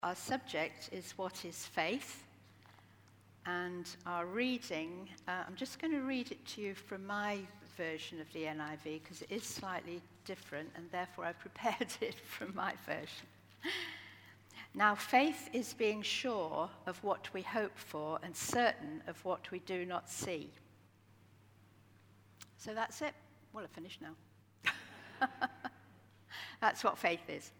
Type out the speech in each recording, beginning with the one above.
Our subject is what is faith, and our reading, I'm just going to read it to you from my version of the NIV because it is slightly different, and therefore I've prepared it from my version. Now, faith is being sure of what we hope for and certain of what we do not see. So that's it. Well, I've finished now. That's what faith is.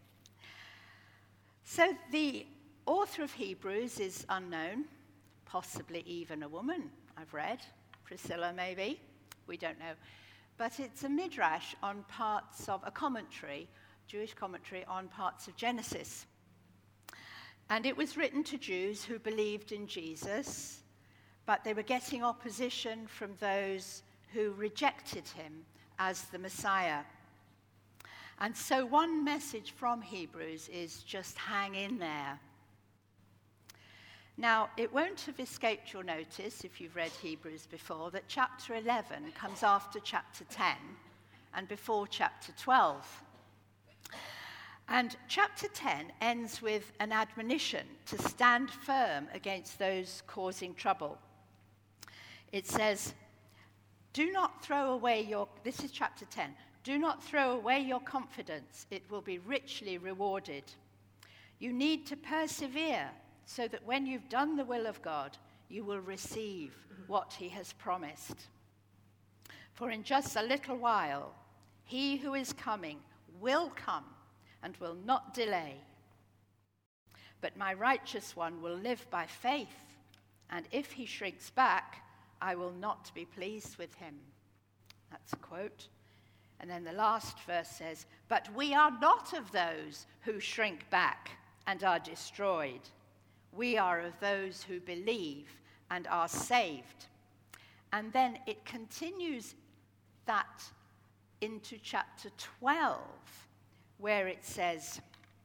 So the author of Hebrews is unknown, possibly even a woman, I've read. Priscilla, maybe. We don't know. But it's a midrash on parts of a commentary, Jewish commentary on parts of Genesis. And it was written to Jews who believed in Jesus, but they were getting opposition from those who rejected him as the Messiah. And so one message from Hebrews is just hang in there. Now, it won't have escaped your notice, if you've read Hebrews before, that chapter 11 comes after chapter 10 and before chapter 12. And chapter 10 ends with an admonition to stand firm against those causing trouble. It says, do not throw away your, this is chapter 10, do not throw away your confidence, it will be richly rewarded. You need to persevere so that when you've done the will of God, you will receive what he has promised. For in just a little while, he who is coming will come and will not delay. But my righteous one will live by faith, and if he shrinks back, I will not be pleased with him. That's a quote. And then the last verse says, but we are not of those who shrink back and are destroyed. We are of those who believe and are saved. And then it continues that into chapter 12, where it says,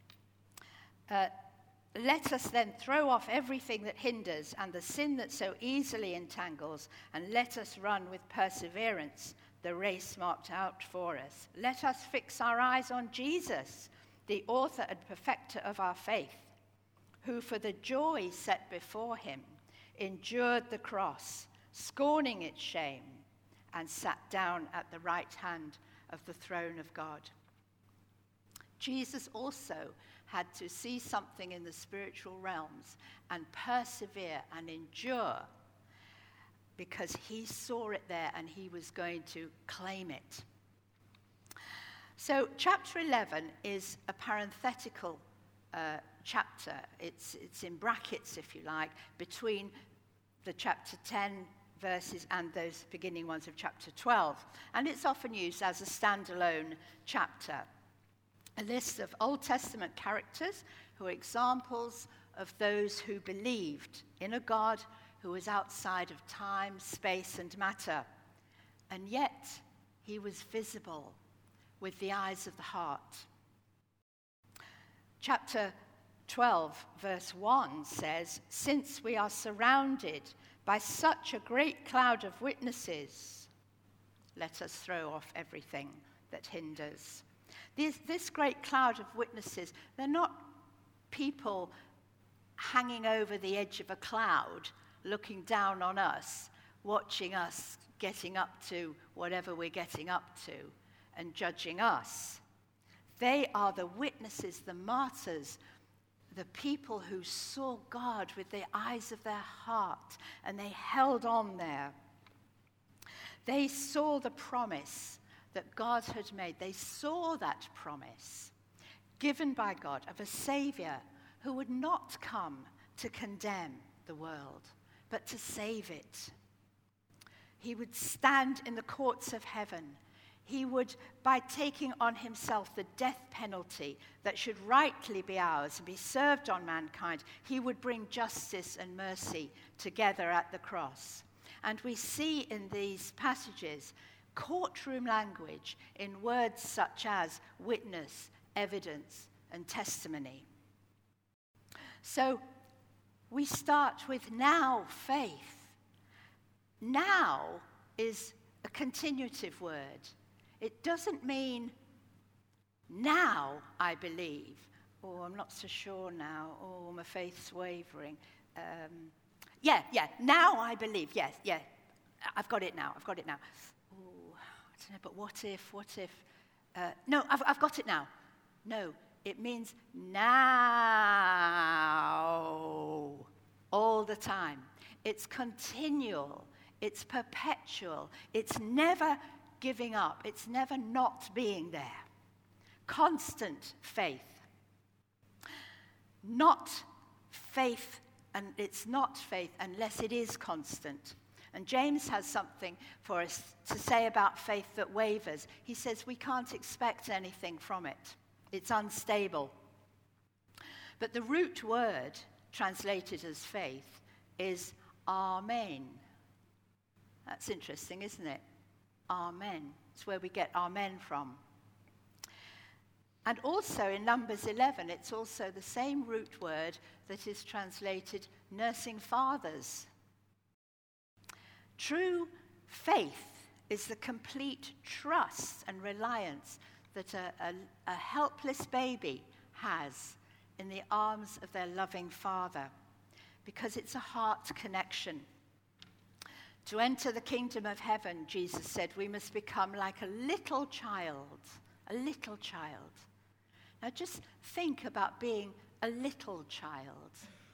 let us then throw off everything that hinders and the sin that so easily entangles, and let us run with perseverance the race marked out for us. Let us fix our eyes on Jesus, the author and perfecter of our faith, who for the joy set before him endured the cross, scorning its shame, and sat down at the right hand of the throne of God. Jesus also had to see something in the spiritual realms and persevere and endure, because he saw it there and he was going to claim it. So chapter 11 is a parenthetical chapter. It's in brackets, if you like, between the chapter 10 verses and those beginning ones of chapter 12. And it's often used as a standalone chapter. A list of Old Testament characters who are examples of those who believed in a God who was outside of time, space, and matter. And yet, he was visible with the eyes of the heart. Chapter 12, verse 1 says, since we are surrounded by such a great cloud of witnesses, let us throw off everything that hinders. This great cloud of witnesses, they're not people hanging over the edge of a cloud, looking down on us, watching us getting up to whatever we're getting up to, and judging us. They are the witnesses, the martyrs, the people who saw God with the eyes of their heart, and they held on there. They saw the promise that God had made. They saw that promise given by God of a Savior who would not come to condemn the world, but to save it. He would stand in the courts of heaven. He would, by taking on himself the death penalty that should rightly be ours and be served on mankind, he would bring justice and mercy together at the cross. And we see in these passages courtroom language in words such as witness, evidence, and testimony. So we start with now faith. Now is a continuative word. It doesn't mean now I believe, Oh, I'm not so sure now. Oh, my faith's wavering. Now I believe. Yes. I've got it now. Oh, I don't know, but what if? No, I've got it now. No, it means now. All the time. It's continual. It's perpetual. It's never giving up. It's never not being there. Constant faith. Not faith, and it's not faith unless it is constant. And James has something for us to say about faith that wavers. He says we can't expect anything from it. It's unstable. But the root word translated as faith is amen. That's interesting, isn't it? Amen. It's where we get amen from. And also in Numbers 11, it's also the same root word that is translated nursing fathers. True faith is the complete trust and reliance that a helpless baby has in the arms of their loving father, because it's a heart connection. To enter the kingdom of heaven, Jesus said, we must become like a little child. A little child. Now just think about being a little child.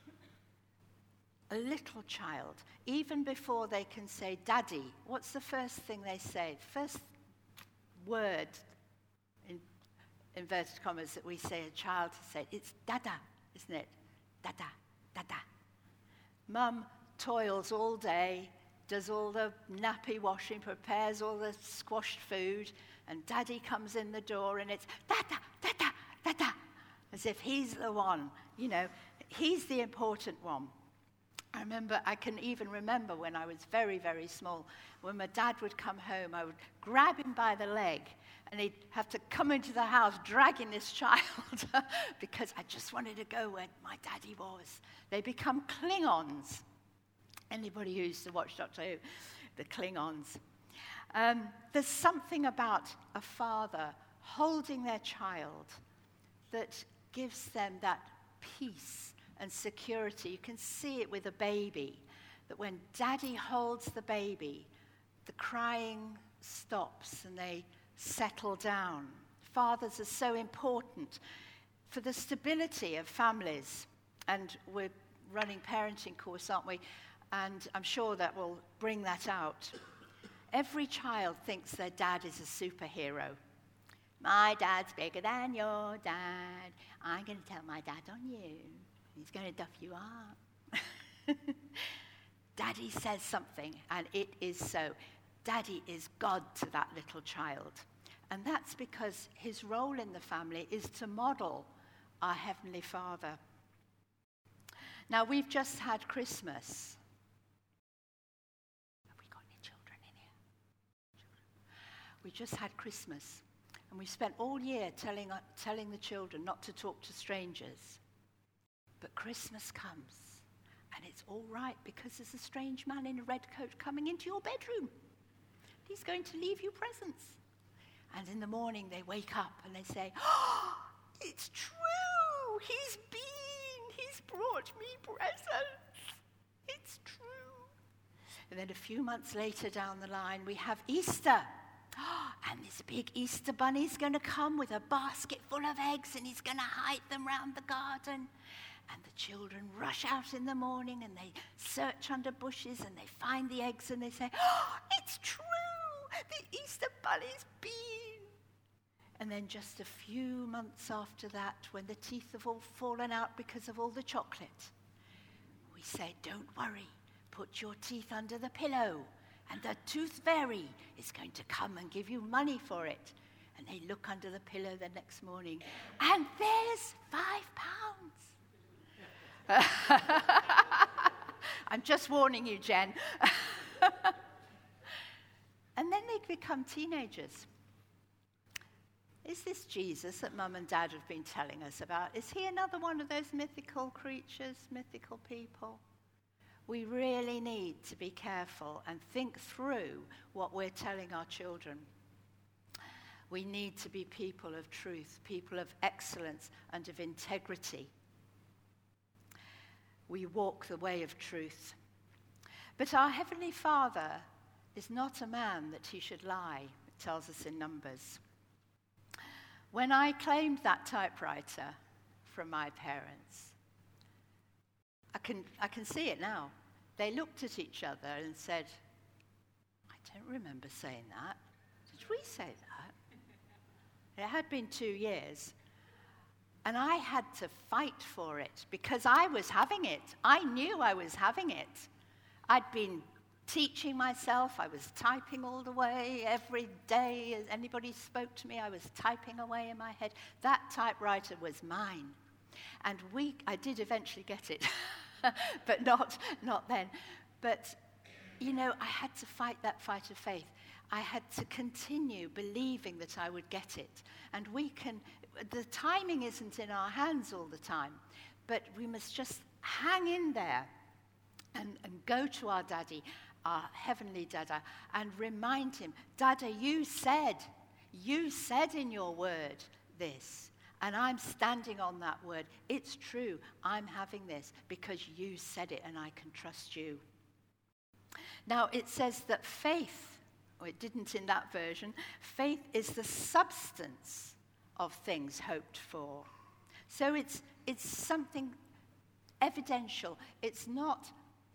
A little child. Even before they can say, Daddy, what's the first thing they say? First word, in inverted commas, that we say a child has said, it's Dada, isn't it? Dada, Dada. Mum toils all day, does all the nappy washing, prepares all the squashed food, and Daddy comes in the door and it's Dada, Dada, Dada, as if he's the one, he's the important one. I can even remember when I was very, very small, when my dad would come home, I would grab him by the leg, and he'd have to come into the house dragging this child because I just wanted to go where my daddy was. They become Klingons. Anybody who used to watch Doctor Who, the Klingons. There's something about a father holding their child that gives them that peace and security. You can see it with a baby, that when Daddy holds the baby, the crying stops and they settle down. Fathers are so important for the stability of families. And we're running parenting course, aren't we? And I'm sure that will bring that out. Every child thinks their dad is a superhero. My dad's bigger than your dad. I'm going to tell my dad on you. He's going to duff you up. Daddy says something, and it is so. Daddy is God to that little child. And that's because his role in the family is to model our Heavenly Father. Now, we've just had Christmas. Have we got any children in here? We just had Christmas. And we spent all year telling the children not to talk to strangers. But Christmas comes, and it's all right because there's a strange man in a red coat coming into your bedroom. He's going to leave you presents. And in the morning they wake up and they say, oh, it's true, he's brought me presents. It's true. And then a few months later down the line, we have Easter. And this big Easter bunny's going to come with a basket full of eggs, and he's going to hide them round the garden. And the children rush out in the morning, and they search under bushes, and they find the eggs, and they say, oh, it's true, the Easter bunny's been. And then just a few months after that, when the teeth have all fallen out because of all the chocolate, we say, don't worry, put your teeth under the pillow, and the tooth fairy is going to come and give you money for it. And they look under the pillow the next morning, and there's £5. I'm just warning you, Jen. And then they become teenagers. Is this Jesus that Mum and Dad have been telling us about? Is he another one of those mythical creatures, mythical people? We really need to be careful and think through what we're telling our children. We need to be people of truth, people of excellence and of integrity. We walk the way of truth. But our Heavenly Father is not a man that he should lie, it tells us in Numbers. When I claimed that typewriter from my parents, I can see it now. They looked at each other and said, I don't remember saying that. Did we say that? It had been 2 years. And I had to fight for it because I was having it. I knew I was having it. I'd been teaching myself. I was typing all the way every day. As anybody spoke to me, I was typing away in my head. That typewriter was mine. And I did eventually get it, but not then. But, I had to fight that fight of faith. I had to continue believing that I would get it. And the timing isn't in our hands all the time, but we must just hang in there and go to our daddy, our heavenly Dada, and remind him, Dada, you said in your word this, and I'm standing on that word. It's true, I'm having this because you said it and I can trust you. Now it says that faith, or it didn't in that version, faith is the substance of things hoped for. So it's something evidential. It's not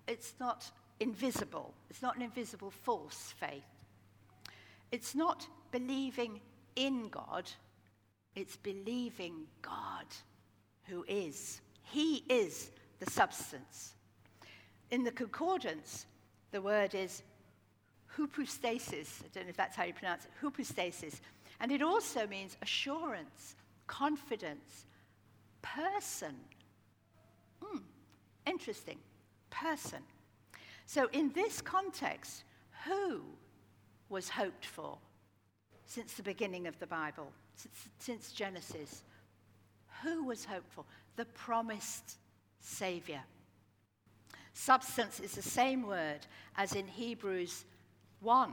invisible. It's not an invisible false faith. It's not believing in God. It's believing God, who is. He is the substance. In the concordance, the word is hypostasis. I don't know if that's how you pronounce it. Hypostasis. And it also means assurance, confidence, person. Interesting. Person. So in this context, who was hoped for since the beginning of the Bible, since Genesis? Who was hoped for? The promised Savior. Substance is the same word as in Hebrews 1,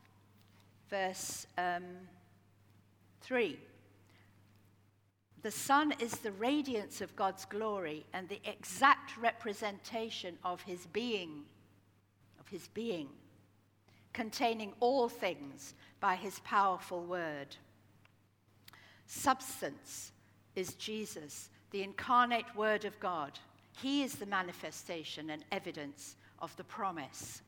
verse 3. The Son is the radiance of God's glory and the exact representation of his being, containing all things by his powerful word. Substance is Jesus, the incarnate word of God. He is the manifestation and evidence of the promise.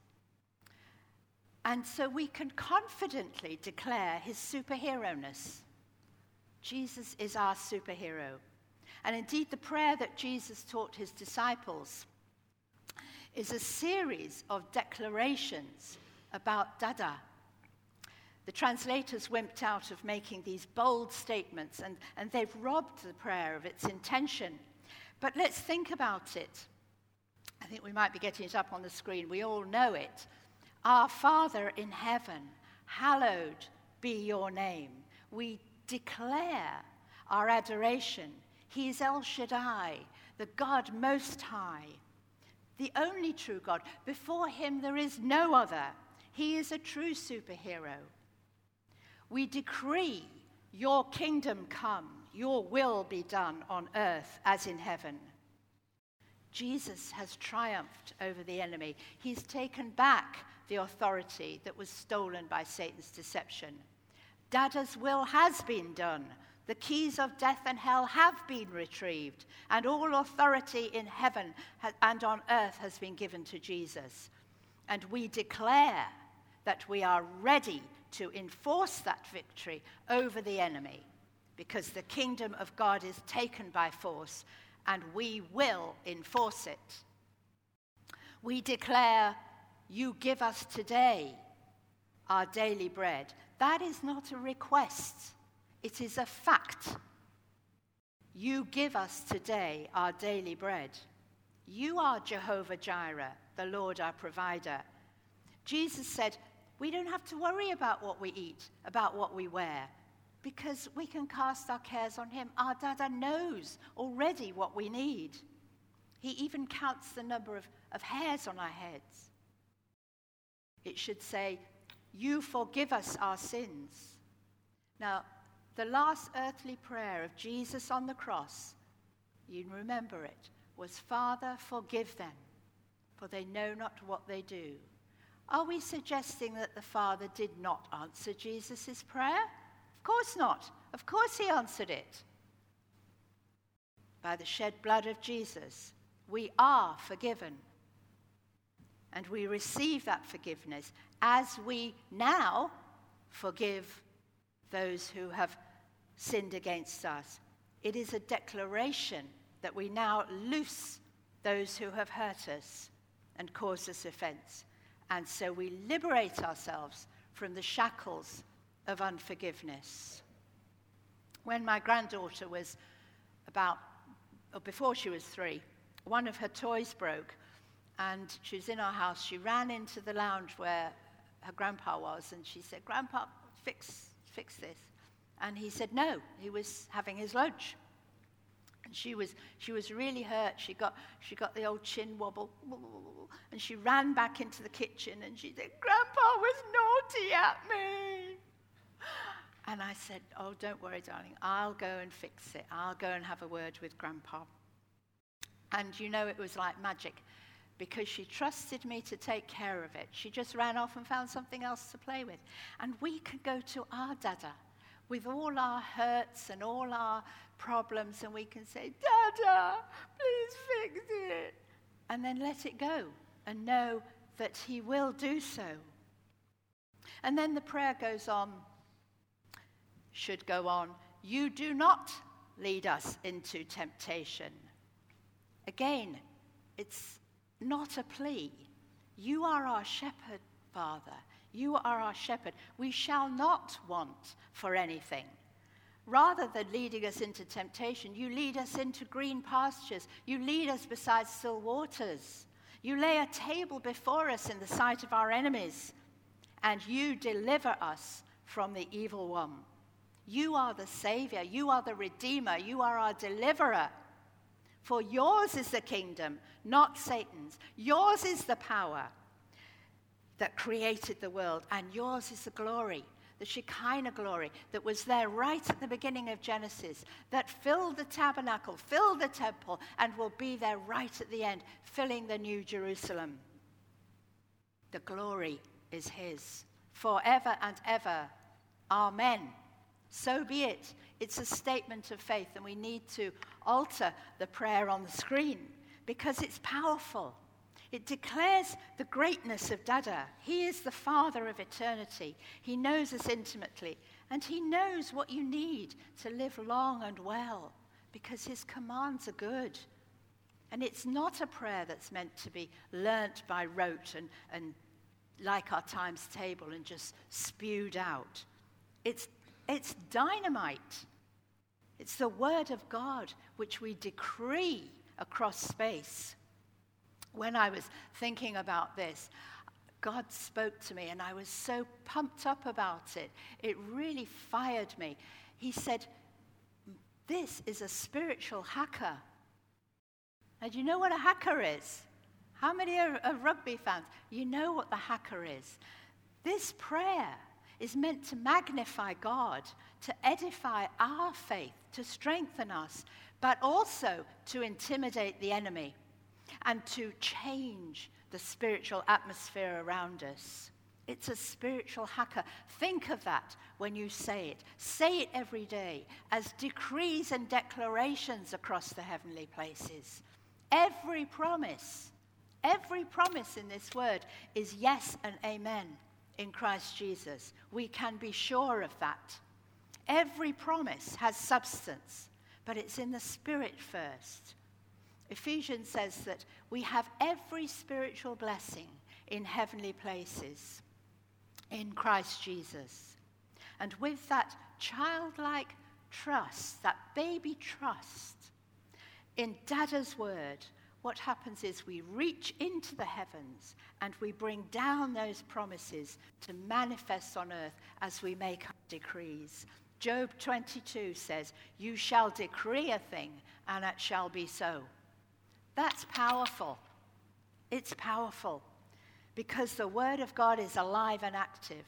And so we can confidently declare his superhero-ness. Jesus is our superhero. And indeed, the prayer that Jesus taught his disciples is a series of declarations about Dada. The translators wimped out of making these bold statements, and they've robbed the prayer of its intention. But let's think about it. I think we might be getting it up on the screen. We all know it. Our Father in heaven, hallowed be your name. We declare our adoration. He is El Shaddai, the God Most High, the only true God. Before him there is no other. He is a true superhero. We decree your kingdom come, your will be done on earth as in heaven. Jesus has triumphed over the enemy. He's taken back the authority that was stolen by Satan's deception. Dada's will has been done. The keys of death and hell have been retrieved, and all authority in heaven and on earth has been given to Jesus. And we declare that we are ready to enforce that victory over the enemy, because the kingdom of God is taken by force, and we will enforce it. We declare, you give us today our daily bread. That is not a request. It is a fact. You give us today our daily bread. You are Jehovah Jireh, the Lord our provider. Jesus said, we don't have to worry about what we eat, about what we wear, because we can cast our cares on him. Our Dada knows already what we need. He even counts the number of hairs on our heads. It should say, you forgive us our sins. Now, the last earthly prayer of Jesus on the cross, you remember it, was, Father, forgive them, for they know not what they do. Are we suggesting that the Father did not answer Jesus' prayer? Of course not. Of course he answered it. By the shed blood of Jesus, we are forgiven. And we receive that forgiveness as we now forgive those who have sinned against us. It is a declaration that we now loose those who have hurt us and caused us offense. And so we liberate ourselves from the shackles of unforgiveness. When my granddaughter was before she was 3, one of her toys broke, and she was in our house. She ran into the lounge where her grandpa was, and she said, Grandpa, fix this. And he said no, he was having his lunch. And she was really hurt. She got the old chin wobble, and she ran back into the kitchen, and she said, Grandpa was naughty at me. And I said, oh, don't worry, darling. I'll go and fix it. I'll go and have a word with Grandpa. And it was like magic, because she trusted me to take care of it. She just ran off and found something else to play with. And we can go to our Dada with all our hurts and all our problems, and we can say, Dada, please fix it. And then let it go and know that he will do so. And then the prayer should go on, you do not lead us into temptation. Again, it's not a plea. You are our shepherd, Father. You are our shepherd. We shall not want for anything. Rather than leading us into temptation, you lead us into green pastures. You lead us beside still waters. You lay a table before us in the sight of our enemies, and you deliver us from the evil one. You are the Savior. You are the Redeemer. You are our deliverer. For yours is the kingdom, not Satan's. Yours is the power that created the world, and yours is the glory, the Shekinah glory that was there right at the beginning of Genesis, that filled the tabernacle, filled the temple, and will be there right at the end, filling the New Jerusalem. The glory is his, forever and ever. Amen. So be it. It's a statement of faith, and we need to alter the prayer on the screen because it's powerful. It declares the greatness of Dada. He is the Father of eternity. He knows us intimately, and he knows what you need to live long and well because his commands are good. And it's not a prayer that's meant to be learnt by rote and like our times table and just spewed out. It's dynamite. It's the word of God which we decree across space. When I was thinking about this, God spoke to me, and I was so pumped up about it. It really fired me. He said, this is a spiritual hacker. And you know what a hacker is? How many are rugby fans? You know what the hacker is. This prayer is meant to magnify God, to edify our faith, to strengthen us, but also to intimidate the enemy and to change the spiritual atmosphere around us. It's a spiritual hacker. Think of that when you say it. Say it every day as decrees and declarations across the heavenly places. Every promise in this word is yes and amen in Christ Jesus. We can be sure of that. Every promise has substance, but it's in the Spirit first. Ephesians says that we have every spiritual blessing in heavenly places in Christ Jesus. And with that childlike trust, that baby trust in Dada's word, what happens is we reach into the heavens and we bring down those promises to manifest on earth as we make our decrees. Job 22 says, you shall decree a thing and it shall be so. That's powerful. It's powerful because the word of God is alive and active.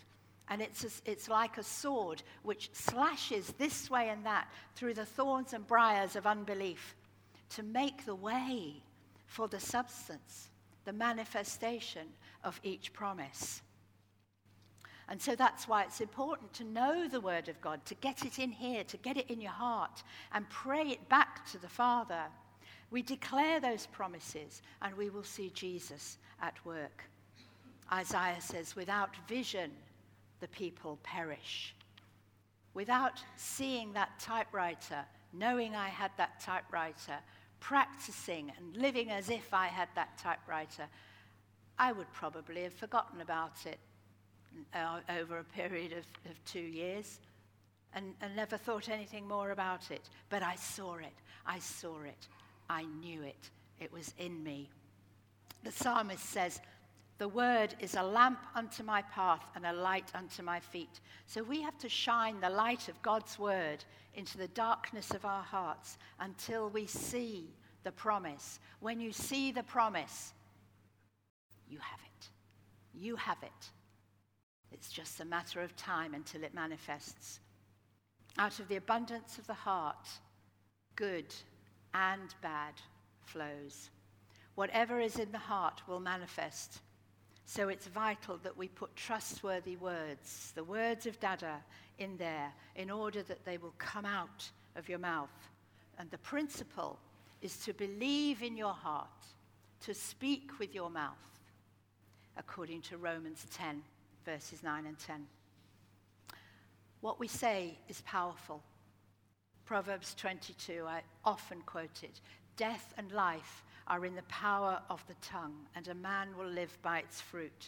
And it's like a sword which slashes this way and that through the thorns and briars of unbelief to make the way for the substance, the manifestation of each promise. And so that's why it's important to know the Word of God, to get it in here, to get it in your heart, and pray it back to the Father. We declare those promises, and we will see Jesus at work. Isaiah says, without vision, the people perish. Without seeing that typewriter, knowing I had that typewriter, practicing and living as if I had that typewriter, I would probably have forgotten about it over a period of 2 years and never thought anything more about it. But I saw it, I knew it, it was in me. The psalmist says, the word is a lamp unto my path and a light unto my feet. So we have to shine the light of God's word into the darkness of our hearts until we see the promise. When you see the promise, you have it. You have it. It's just a matter of time until it manifests. Out of the abundance of the heart, good and bad flows. Whatever is in the heart will manifest. So it's vital that we put trustworthy words, the words of Dada, in there in order that they will come out of your mouth. And the principle is to believe in your heart, to speak with your mouth, according to Romans 10, verses 9 and 10. What we say is powerful. Proverbs 22, I often quote it. Death and life are in the power of the tongue, and a man will live by its fruit.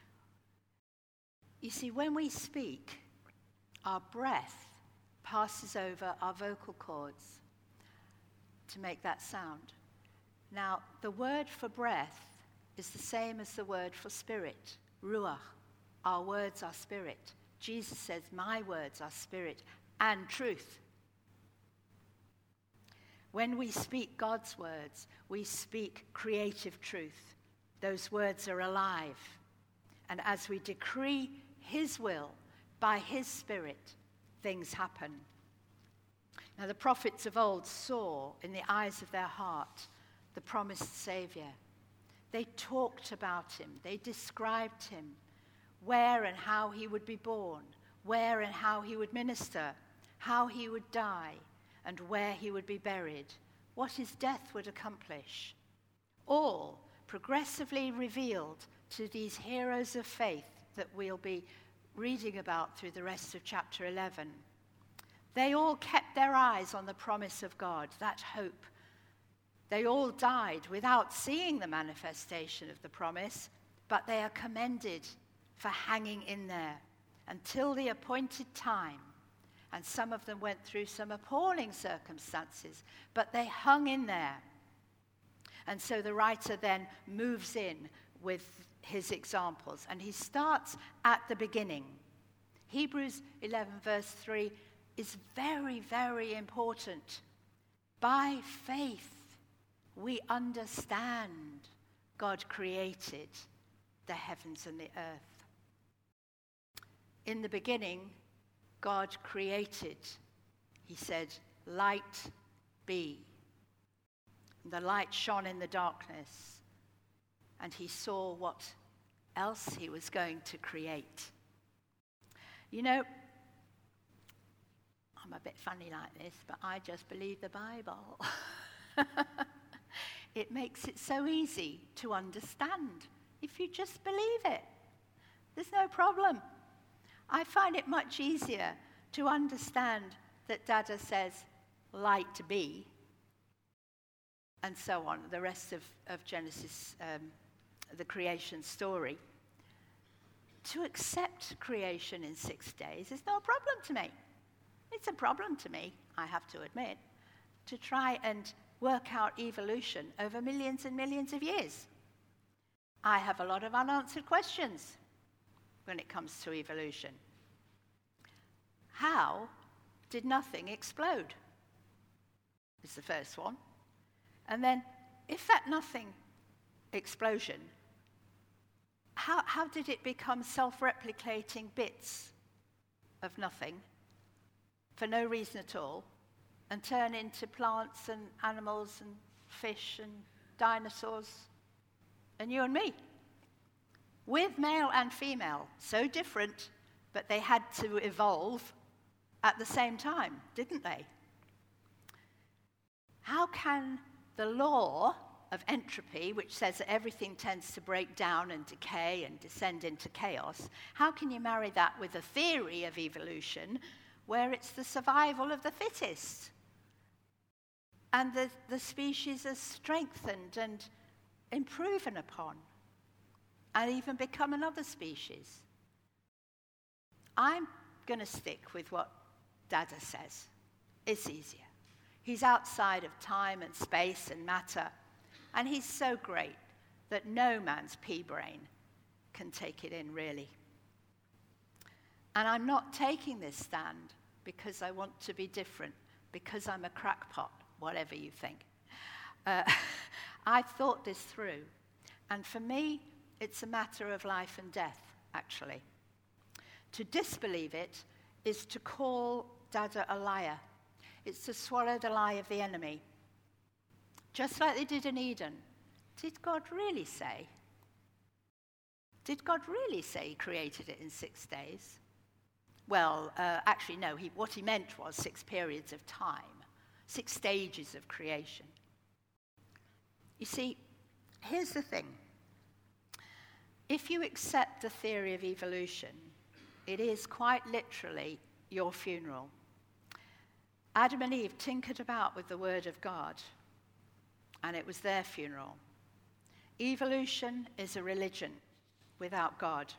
You see, when we speak, our breath passes over our vocal cords to make that sound. Now, the word for breath is the same as the word for spirit, ruach. Our words are spirit. Jesus says, my words are spirit and truth. When we speak God's words, we speak creative truth. Those words are alive. And as we decree his will by his spirit, things happen. Now, the prophets of old saw in the eyes of their heart the promised Savior. They talked about him. They described him, where and how he would be born, where and how he would minister, how he would die, and where he would be buried, what his death would accomplish. All progressively revealed to these heroes of faith that we'll be reading about through the rest of chapter 11. They all kept their eyes on the promise of God, that hope. They all died without seeing the manifestation of the promise, but they are commended for hanging in there until the appointed time. And some of them went through some appalling circumstances, but they hung in there. And so the writer then moves in with his examples, and he starts at the beginning. Hebrews 11 verse 3 is very, very important. By faith, we understand God created the heavens and the earth. In the beginning, God created. He said, light be. And the light shone in the darkness, and he saw what else he was going to create. You know, I'm a bit funny like this, but I just believe the Bible. It makes it so easy to understand if you just believe it. There's no problem. I find it much easier to understand that Dada says, light be, and so on, the rest of Genesis, the creation story. To accept creation in 6 days is no problem to me. It's a problem to me, I have to admit, to try and work out evolution over millions and millions of years. I have a lot of unanswered questions when it comes to evolution. How did nothing explode? Is the first one. And then, if that nothing explosion how did it become self-replicating bits of nothing for no reason at all and turn into plants and animals and fish and dinosaurs and you and me? With male and female, so different, but they had to evolve at the same time, didn't they? How can the law of entropy, which says that everything tends to break down and decay and descend into chaos, how can you marry that with a theory of evolution where it's the survival of the fittest? And the species is strengthened and improved upon, and even become another species. I'm going to stick with what Dada says. It's easier. He's outside of time and space and matter, and he's so great that no man's pea brain can take it in, really. And I'm not taking this stand because I want to be different, because I'm a crackpot, whatever you think. I thought this through, and for me, it's a matter of life and death, actually. To disbelieve it is to call Dada a liar. It's to swallow the lie of the enemy. Just like they did in Eden. Did God really say? Did God really say he created it in 6 days? Well, actually, no. What he meant was 6 periods of time, 6 stages of creation. You see, here's the thing. If you accept the theory of evolution, it is quite literally your funeral. Adam and Eve tinkered about with the word of God, and it was their funeral. Evolution is a religion without God.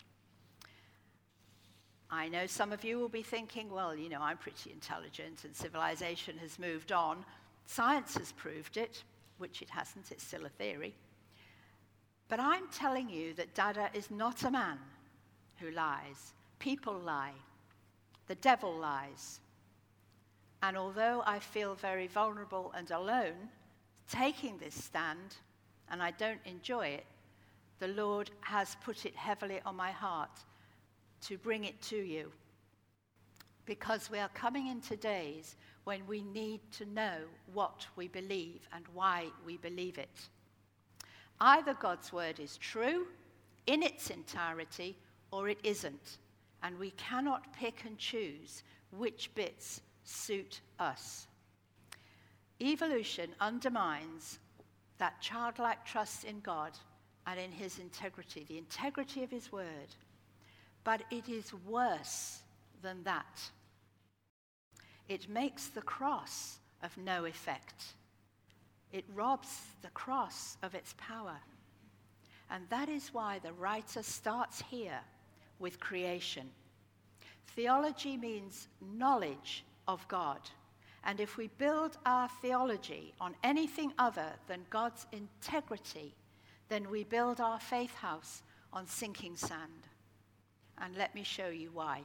I know some of you will be thinking, well, you know, I'm pretty intelligent and civilization has moved on. Science has proved it, which it hasn't, it's still a theory. But I'm telling you that Dada is not a man who lies. People lie. The devil lies. And although I feel very vulnerable and alone, taking this stand, and I don't enjoy it, the Lord has put it heavily on my heart to bring it to you. Because we are coming into days when we need to know what we believe and why we believe it. Either God's word is true in its entirety, or it isn't. And we cannot pick and choose which bits suit us. Evolution undermines that childlike trust in God and in his integrity, the integrity of his word. But it is worse than that. It makes the cross of no effect. It robs the cross of its power. And that is why the writer starts here with creation. Theology means knowledge of God. And if we build our theology on anything other than God's integrity, then we build our faith house on sinking sand. And let me show you why.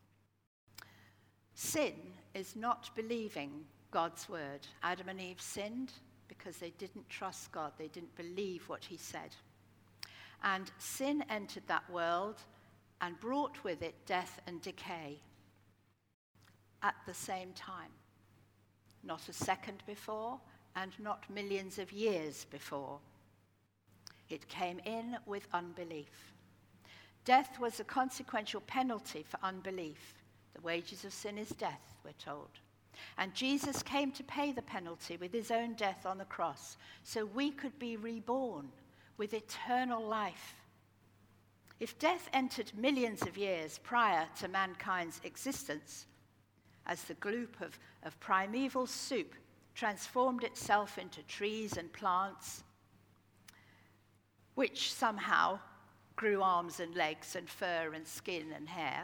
Sin is not believing God's word. Adam and Eve sinned because they didn't trust God. They didn't believe what he said. And sin entered that world and brought with it death and decay at the same time. Not a second before, and not millions of years before. It came in with unbelief. Death was a consequential penalty for unbelief. The wages of sin is death, we're told. And Jesus came to pay the penalty with his own death on the cross, so we could be reborn with eternal life. If death entered millions of years prior to mankind's existence, as the gloop of primeval soup transformed itself into trees and plants, which somehow grew arms and legs and fur and skin and hair,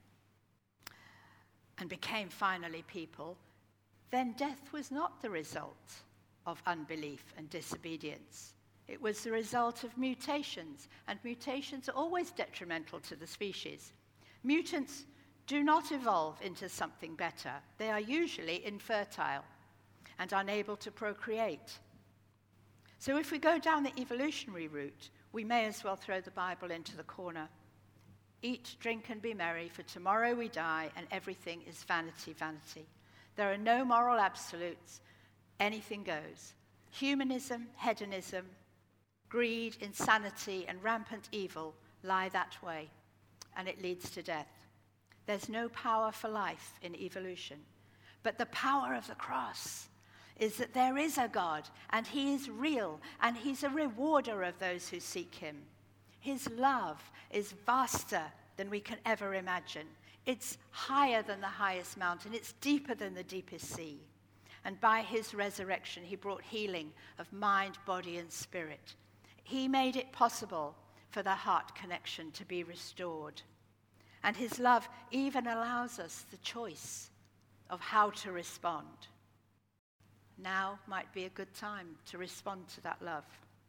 and became finally people, then death was not the result of unbelief and disobedience. It was the result of mutations, and mutations are always detrimental to the species. Mutants do not evolve into something better. They are usually infertile and unable to procreate. So if we go down the evolutionary route, we may as well throw the Bible into the corner. Eat, drink, and be merry, for tomorrow we die, and everything is vanity, vanity. There are no moral absolutes. Anything goes. Humanism, hedonism, greed, insanity, and rampant evil lie that way, and it leads to death. There's no power for life in evolution, but the power of the cross is that there is a God, and he is real, and he's a rewarder of those who seek him. His love is vaster than we can ever imagine. It's higher than the highest mountain. It's deeper than the deepest sea. And by his resurrection, he brought healing of mind, body, and spirit. He made it possible for the heart connection to be restored. And his love even allows us the choice of how to respond. Now might be a good time to respond to that love.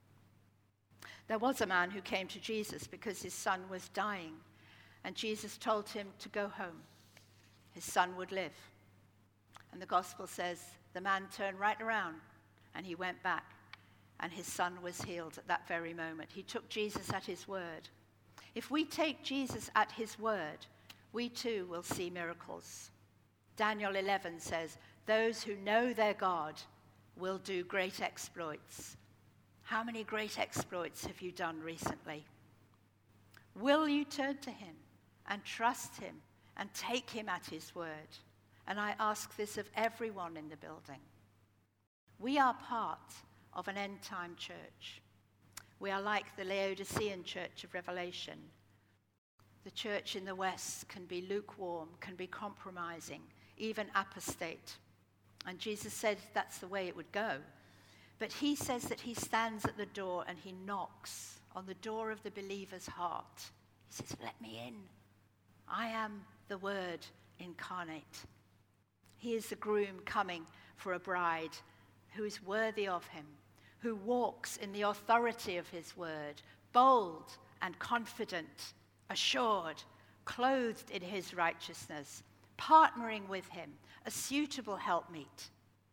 There was a man who came to Jesus because his son was dying, and Jesus told him to go home. His son would live. And the gospel says the man turned right around and he went back, and his son was healed at that very moment. He took Jesus at his word. If we take Jesus at his word, we too will see miracles. Daniel 11 says, those who know their God will do great exploits. How many great exploits have you done recently? Will you turn to him and trust him and take him at his word? And I ask this of everyone in the building. We are part of an end-time church. We are like the Laodicean church of Revelation. The church in the West can be lukewarm, can be compromising, even apostate. And Jesus said that's the way it would go. But he says that he stands at the door and he knocks on the door of the believer's heart. He says, let me in. I am the Word incarnate. He is the groom coming for a bride who is worthy of him, who walks in the authority of his word, bold and confident, assured, clothed in his righteousness, partnering with him, a suitable helpmeet.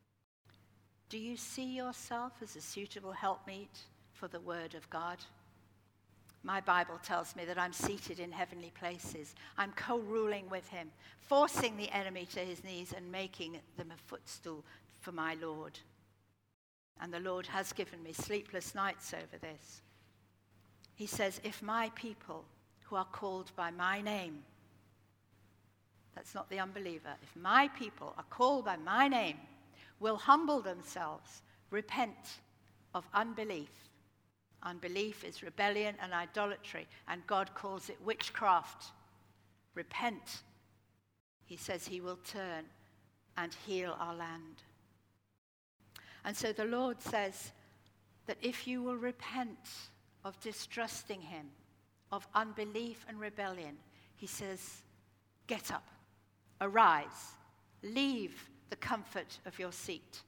Do you see yourself as a suitable helpmeet for the word of God? My Bible tells me that I'm seated in heavenly places. I'm co-ruling with him, forcing the enemy to his knees and making them a footstool for my Lord. And the Lord has given me sleepless nights over this. He says, if my people who are called by my name, that's not the unbeliever, if my people are called by my name, will humble themselves, repent of unbelief. Unbelief is rebellion and idolatry, and God calls it witchcraft. Repent. He says he will turn and heal our land. And so the Lord says that if you will repent of distrusting him, of unbelief and rebellion, he says, get up, arise, leave the comfort of your seat.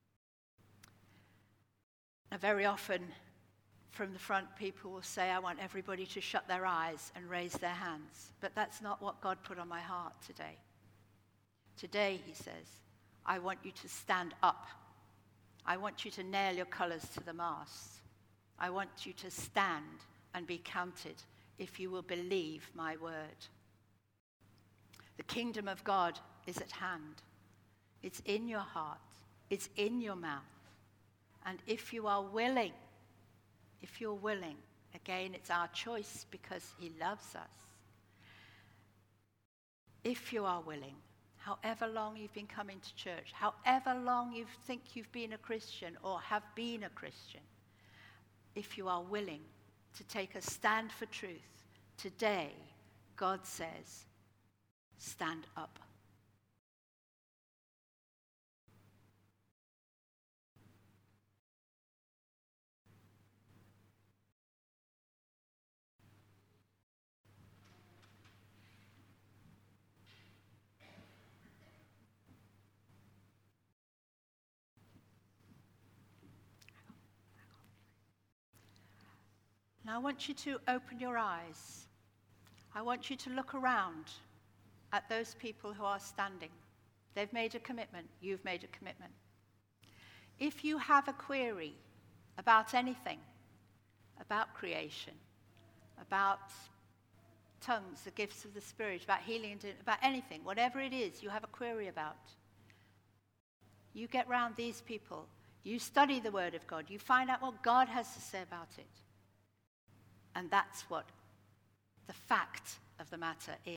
Now, very often from the front, people will say, I want everybody to shut their eyes and raise their hands. But that's not what God put on my heart today. Today, he says, I want you to stand up. I want you to nail your colors to the mast. I want you to stand and be counted if you will believe my word. The kingdom of God is at hand. It's in your heart. It's in your mouth. And if you are willing, if you're willing, again, it's our choice because he loves us. If you are willing, however long you've been coming to church, however long you think you've been a Christian or have been a Christian, if you are willing to take a stand for truth, today, God says, stand up. Now I want you to open your eyes. I want you to look around at those people who are standing. They've made a commitment. You've made a commitment. If you have a query about anything, about creation, about tongues, the gifts of the Spirit, about healing, about anything, whatever it is you have a query about, you get round these people, you study the Word of God, you find out what God has to say about it. And that's what the fact of the matter is.